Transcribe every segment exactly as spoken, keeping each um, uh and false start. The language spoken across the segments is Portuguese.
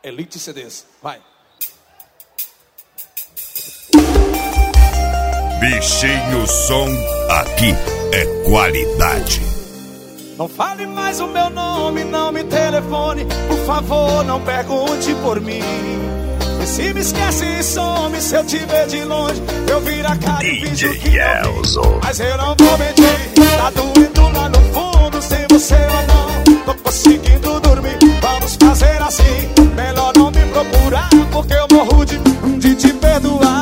Elite C Ds. Vai. Bichinho Som, aqui é qualidade. Não fale mais o meu nome, não me telefone. Por favor, não pergunte por mim. E se me esquece e some, se eu te ver de longe, eu viro a cara e finjo que não vi. Mas eu não vou mentir, tá doendo lá no fundo. Sem você ou não, tô conseguindo dormir. Vamos fazer assim, melhor não me procurar, porque eu morro de, de te perdoar.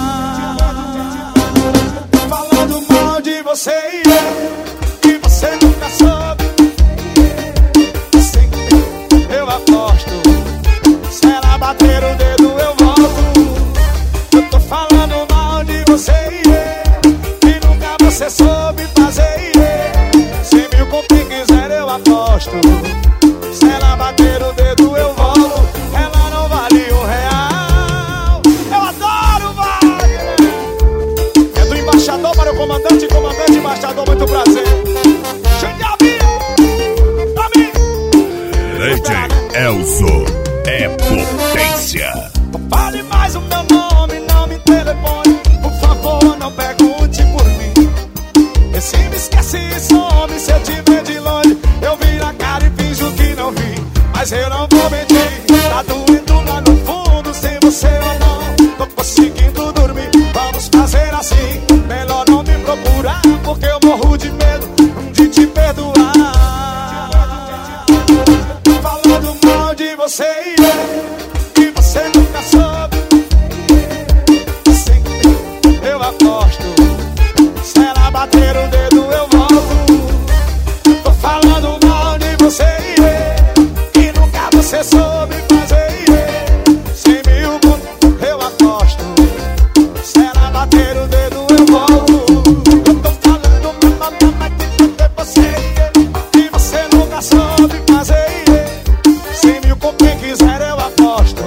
Falando mal de você e eu, que você nunca soube. Sim, eu aposto. Se ela bater o dedo eu volto. Eu tô falando mal de você e eu, que nunca você soube fazer e eu. Cem mil com quem quiser eu aposto. Se ela bater o dedo eu volto. Ela não vale um real. Eu adoro Wagner. É do embaixador para o comandante, comandante, embaixador, muito prazer. Pra mim. D J Elzo é potência. Não fale mais o meu nome, não me telefone. Por favor, não pergunte por mim. E se me esquece e some, se eu te ver de longe, eu viro a cara e finjo que não vi. Mas eu não vou mentir, tá doendo lá no fundo. Sem você ou não, tô conseguindo dormir. Vamos fazer assim, melhor não me procurar, porque eu morro de medo de te perdoar. Falando mal de você e eu, que você nunca soube. Sim, eu aposto. Se ela bater o dedo eu volto. Tô falando mal de você e eu, que nunca você soube fazer e eu. Cem mil eu aposto. Se ela bater o dedo eu volto. Eu tô falando mal de você e eu, que você nunca soube fazer e eu. Cem mil com quem quiser eu aposto.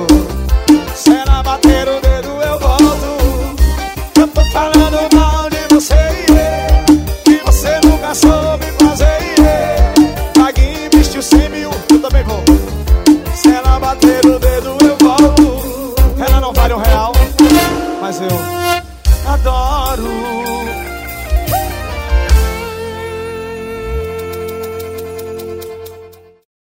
Se ela bater o dedo eu volto. Eu tô falando mal de você